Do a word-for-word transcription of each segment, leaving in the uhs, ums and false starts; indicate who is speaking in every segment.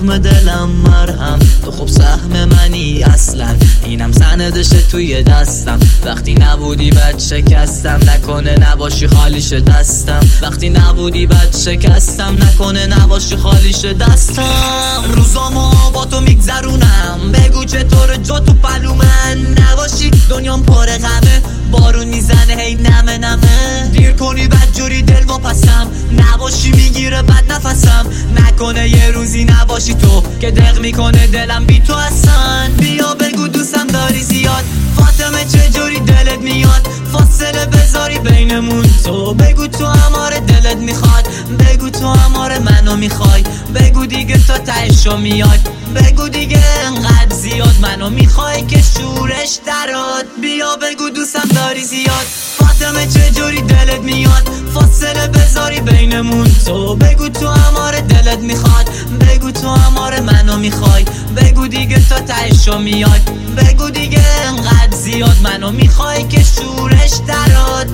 Speaker 1: زخم دلم مرهم، تو خوب سهم منی اصلا، اینم سندشه توی دستم. وقتی نبودی بد شکستم، نکنه نباشی خالیش دستم. وقتی نبودی بد شکستم، نکنه نباشی خالیش دستم. روزامو با تو میگذرونم، بگو چطور جا تو پلو من نباشی. دنیام پر غمه، بارون میزنه هی نمه نمه. دیر کنی بد جوری دل واپسم، نباشی میگیره بد نفسم. نکنه یه روزی نباشی تو که دق میکنه دلم بی تو اصلا. بیا بگو دوستم داری زیاد، فاطمه چجوری دلت میاد. فاصله بذاری بینمون، تو بگو تو اماره دلت میخواد. بگو تو اماره منو میخوای، بگو دیگه تا تهشو میاد. بگو دیگه انقدر زیاد منو میخوای که شورش درات. بیا بگو دوستم داری زیاد، فاطمه چجوری دلت میاد. فاصله بذاری بینمون، تو بگو تو اماره دلت میخواد. بگو تو اماره منو میخوای، بگو دیگه تا تهشو میاد. بگو دیگه انقدر زیاد منو میخوای که شورش درات.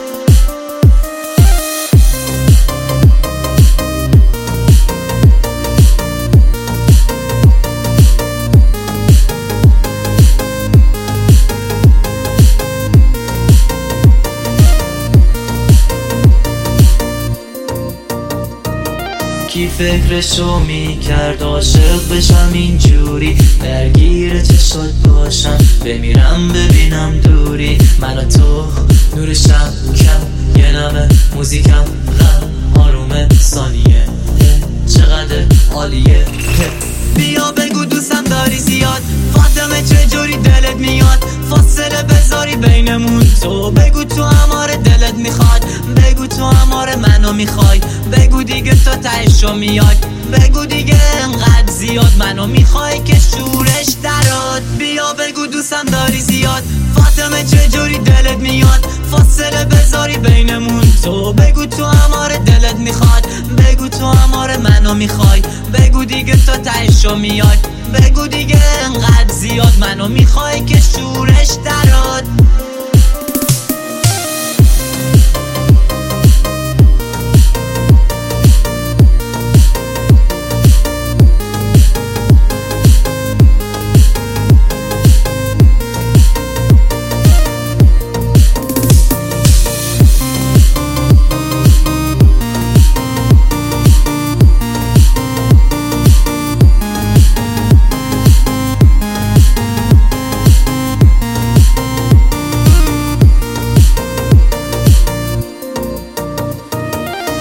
Speaker 1: کی فکرشو میکرد عاشق بشم اینجوری، درگیر چشات باشم بمیرم ببینم دوری. من و تو نور شب کم، یه نمه موزیکم غم آرومه ثانیه چقدر عالیه. بیا بگو دوستم داری زیاد، فاطمه چجوری دلت میاد. فاصله بذاری بینمون، تو بگو تو اماره دلت میخواد. بگو تو اماره منو میخوای، بگو دیگه تا تهشو میاد. بگو دیگه انقدر زیاد منو میخوای که شورش درات. بیا بگو دوستم داری زیاد، فاطمه چجوری دلت میاد. فاصله بذاری بینمون، تو بگو تو اماره دلت میخواد. بگو تو اماره منو میخوای، بگو دیگه تا تهشو میاد. بگو دیگه انقدر زیاد منو میخوای که شورش درات.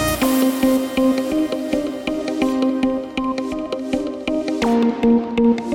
Speaker 2: Thank you.